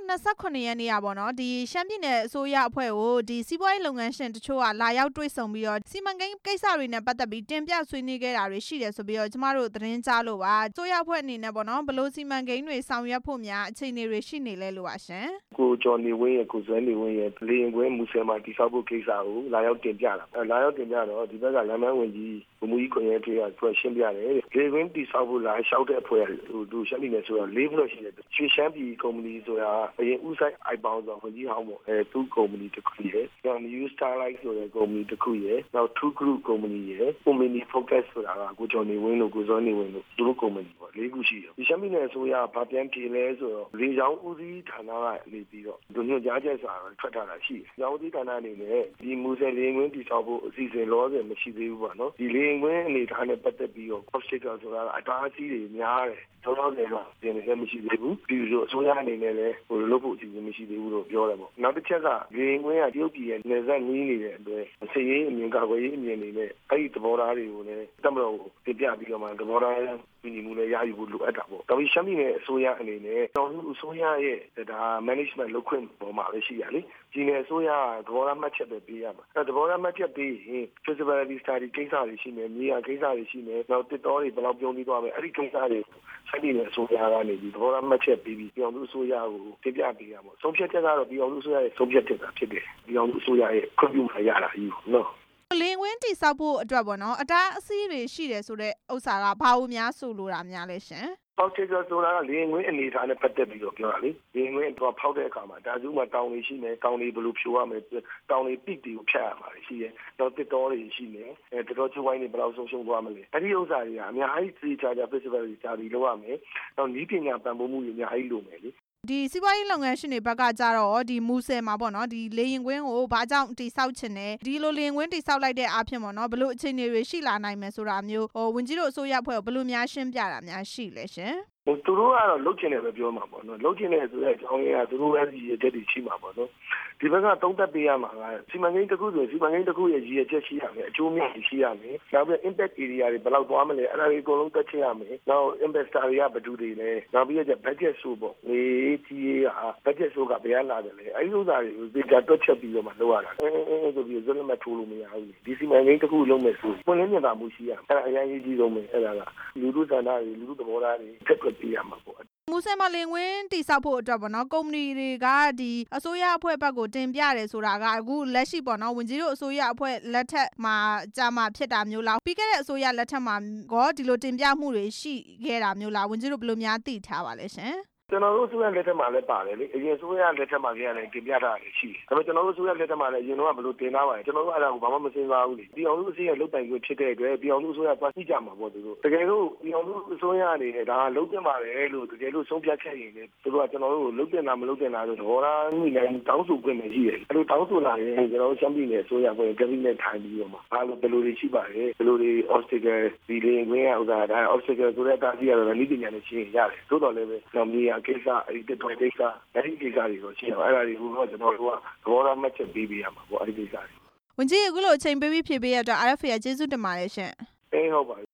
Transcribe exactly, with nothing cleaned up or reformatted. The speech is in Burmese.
နှစ်ခုနှစ်ရက်နေ့ကပေါ့နော်ဒီရှမ်းပြည်နယ်အစိုးရအဖွဲ့ကိုဒီစီးပွားရေးလုပ်ငန်းရှင်တချို့ကလာရောက်တွေ့ဆုံပြီးတော့စီမံကိန်းကိစ္စတွေနဲ့ပတ်သက်ပြီးတင်ပြဆွေးနွေးခဲ့တာတွေရှိတယ်ဆိုပြီးတော့ကျမတို့သတင်းကြားလို့ပါအစိုးရအဖွဲ့အနေနဲ့ပေါ့နော်ဘယ်လိုစီမံကိန်းတွေဆောင်ရွက်ဖို့များအခြေအနေတွေရှိနေလဲလို့ပါရှင်ကိုကျော်နေဝင်းရဲ့ကိုဇွဲနေဝင်းရဲ့လေရင်ကွင်းမူဆယ်မှာတိစောက်ဖို့ကိစ္စကိုလာရောက်တင်ပြတာအဲလာရောက်တင်ပြတော့ဒီဘက်ကလမ်းမဝင်ကြီးဘုံမူကြီးခွင့်ရတွေကသူရှင်းပြတယ်လေကွင်းတိစောက်ဖို့လာလျှောက်တဲ့အဖွဲ့ဟိုသူရှမ်းပြည်နယ်ဆိုတော့လေးဘလို့ရှိတယ်ရွှေရှမ်းပြည်ကုမ္ပဏီဆိုတာအရင်ဥဆိုင်အိုက်ပေါင်းဆိုဝင်ကြီးဟောင်းပေါ့အဲသူကုမ္ပဏီတစ်ခုရယ်နောက် New Starlight ဆိုတဲ့ကုမ္ပဏီတစ်ခုရယ်နောက် Two Group ကုမ္ပဏီရယ် Omni Focus ဆိုတာကကိုကျော်နေဝင်းတို့ကိုဇော်နေဝင်းတို့သူတို့ကုမ္ပဏီပေါ့လေးခုရှိတယ်ဒီရှမ်းပြည်နယ်အစိုးရဗာပြန်ပြေလဲဆိုတော့လေကြောင်းဦးစီးဌာနကနေပြီးတော့ဒုညွှန်ကြားချက်ဆိုတာထွက်ထားတာရှိတယ်။ကြောင်းဦးစီးဌာနအနေနဲ့ဒီမူဆယ်လေရင်ကွင်းတိစောက်ဖို့အစီအစဉ်လောဆယ်မရှိသေးဘူးပေါ့နော်ဒီလေရင်ကွင်းအနေထားနဲ့ပတ်သက်ပြီးတော့ obstacle ဆိုတာအတားအဆီးတွေများတယ်တော့တော့လည်းပြင်နေမရှိသေးဘူးပြီးတော့အစိုးရအနေနဲ့လည်းဟိုလုပ်ဖို့အစီအစဉ်မရှိသေးဘူးလို့ပြောတယ်ပေါ့နောက်တစ်ချက်ကလေရင်ကွင်းကတရုတ်ပြည်ရဲ့နေဆက်နီးနေတဲ့အတွက်စစ်ရေးအမြင်ကာကွယ်ရေးအမြင်တွေနဲ့အဲ့ဒီသဘောထားတွေကိုလည်းတမလို့တင်ပြပြီးတော့မှသဘောထားပြည်သူလည်းရယူဖို့လိုအပ်တာပေါ့ဒါပေမဲ့ရှမ်းပြည်နယ်အစိုးရအနေနဲ့တောင်စုအစိုးရရဲ့ဒါ management လုပ်ခွင့်ပေါ်မှာပဲရှိရလေဒီနယ်အစိုးရသဘောထားမှတ်ချက်ပဲပေးရမှာအဲသဘောထားမှတ်ချက်ပေးရင် feasibility study ကိစ္စတွေရှိမယ်မြေယာကိစ္စတွေရှိမယ်နောက်တစ်တော်တွေဘယ်လောက်ပြုံးပြီးသွားမယ်အဲ့ဒီကိစ္စတွေရှမ်းပြည်နယ်အစိုးရကနေပြီးသဘောထားမှတ်ချက်ပေးပြီးပြည်အောင်စုအစိုးရကိုတင်ပြပေးရမှာဆုံးဖြတ်ချက်ကတော့ပြည်အောင်စုအစိုးရရဲ့ဆုံးဖြတ်ချက်ကဖြစ်တယ်ပြည်အောင်စုအစိုးရရဲ့ခွင့်ပြုမှာရတာကြီးနော်လင်းဝင်းတိဆောက်ဖို့အတွက်ပေါ့နော်အတားအဆီးတွေရှိတယ်ဆိုတဲ့ဥစ္စာကဘာလို့များဆိုလိုတာများလဲရှင်ပေါက်ချက်ကဆိုတာကလေရင်ကွင်းအနေထားနဲ့ပတ်သက်ပြီးတော့ပြောတာလေလေရင်ကွင်းတော့ဖောက်တဲ့အခါမှာဒါစုမှတောင်းနေရှိမယ်တောင်းနေဘယ်လိုဖြိုရမလဲတောင်းနေပိတ်တွေကိုဖြတ်ရမှာရှိတယ်တော့တစ်တော်တွေရှိမယ်အဲတစ်တော်ချိုးဝိုင်းတွေဘယ်လောက်ဆုံးရှုံးသွားမလဲအဲ့ဒီဥစ္စာတွေကအများကြီးသိချာချာ festival တွေစာပြီးလုပ်ရမယ်တော့ဤပညာပံ့ပိုးမှုတွေအများကြီးလိုမယ်လေဒီစီးပွားရေးလုပ်ငန်းရှင်တွေဘက်ကကြတော့ဒီမူဆယ်မှာပေါ့နော်ဒီလေရင်ကွင်းကိုဘာကြောင့်တိဆောက်ချင်တယ်ဒီလိုလေရင်ကွင်းတိဆောက်လိုက်တဲ့အားဖြင့်ပေါ့နော်ဘလို့အခြေအနေတွေရှိလာနိုင်မယ်ဆိုတာမျိုးဟိုဝင်ကြီးတို့အစိုးရအဖွဲ့ကိုဘလို့များရှင်းပြတာများရှိလဲရှင်ဟိုသူတို့ကတော့လုတ်ချင်တယ်ပဲပြောမှာပေါ့နော်လုတ်ချင်တယ်ဆိုတဲ့အကြောင်းရင်းကသူတို့ရဲ့ရည်ရွယ်ချက်တွေရှိမှာပေါ့နော်ဒီဘက်ကသုံးသက်ပေးရမှာကစီမံကိန်းတစ်ခုဆိုစီမံကိန်းတစ်ခုရဲ့ရည်ရွယ်ချက်ရှိရမယ်အကျိုးမြတ်ရှိရမယ်နောက်ပြီး impact area တွေဘယ်လောက်သွားမလဲအဲ့ဒါတွေအကုန်လုံးတက်ချင်ရမယ်နောက် investor တွေကဘယ်သူတွေလဲနောက်ပြီးတော့ budget ဆိုပေါ့လေကြီးဟာ budget ဆိုကဘယ်ကလာတယ်လဲအဲ့ဒီဥစ္စာတွေကိုသိကြတွက်ချက်ပြီးတော့မှလုပ်ရတာအဲအဲဆိုပြီးဇွတ်လက်မှတ်ထိုးလို့မရဘူးဒီစီမံကိန်းတစ်ခုလုံးမဲ့ဆိုပွင့်လင်းမြင်သာမှုရှိရမယ်အဲ့ဒါအရင်ကြီးကြီးဆုံးပဲအဲ့ဒါကလူထုဌာနတွေလူထုသဘောထားတွေထက်တွက်ပြရမှာပေါ့မူဆယ်မှာလင်ဝင်းတိဆောက်ဖို့အတွက်ပေါ့နော်ကုမ္ပဏီတွေကဒီအစိုးရအဖွဲ့ဘက်ကိုတင်ပြတယ်ဆိုတာကအခုလက်ရှိပေါ့နော်ဝင်ကြီးတို့အစိုးရအဖွဲ့လက်ထက်မှာကြာမှာဖြစ်တာမျိုးလားပြီးခဲ့တဲ့အစိုးရလက်ထက်မှာကောဒီလိုတင်ပြမှုတွေရှိခဲ့တာမျိုးလားဝင်ကြီးတို့ဘယ်လိုများသိထားပါလဲရှင်ကျွန်တော်တို့ဆိုရလက်ထက်မှာလည်းပါတယ်လေအရင်ဆိုရလက်ထက်မှာကြရတယ်တင်ပြတာလည်းရှိတယ်ဒါပေမဲ့ကျွန်တော်တို့ဆိုရလက်ထက်မှာလည်းအရင်တော့ဘယ်လိုတင်ထားပါလဲကျွန်တော်တို့အဲ့ဒါကိုဘာမှမစဉ်းစားဘူးလေပြည်အောင်စုအစိုးရလုတ်တိုင်ခွင့်ဖြစ်တဲ့အတွက်ပြည်အောင်စုအစိုးရသွားကြည့်ကြမှာပေါ့သူတို့တကယ်လို့ပြည်အောင်စုအစိုးရအနေနဲ့ဒါလုတ်တင်ပါတယ်လို့တကယ်လို့ဆုံးဖြတ်ချက်ရင်လည်းသူတို့ကကျွန်တော်တို့ကိုလုတ်တင်တာမလုတ်တင်တာဆိုတော့ဒါညှိနှိုင်းတောင်းဆိုခွင့်မရှိတယ်အဲ့လိုတောင်းဆိုလာရင်ကျွန်တော်တို့ရှမ်းပြည်နယ်အစိုးရကကက်ဘိနက်ထိုင်ပြီးတော့မှာဘာလို့ဘယ်လိုတွေရှိပါလဲဘယ်လိုတွေ obstacle ဒီလေငွေရဥစ္စာဒါ obstacle ဆိုတဲ့အတားကြီးကတော့နည်းပညာနဲ့ရှင်းရတယ်သို့တော်လည်းပဲကျွန်တော်မြေယာကိစ္စအဲ့ဒီတော့ကိစ္စအဲ့ဒီကိစ္စတွေတော့ရှင်းအောင်အဲ့ဒါတွေကိုတော့ကျွန်တော်တို့ကသဘောထားမှတ်ချက်ပေးပေးရမှာပေါ့အဲ့ဒီကိစ္စတွေဝင်ကြီးအခုလိုအချိန်ပေးပြီးဖြေပေးရတဲ့ R F A ရဲ့ကျေးဇူးတင်ပါတယ်ရှင်အေးဟုတ်ပါ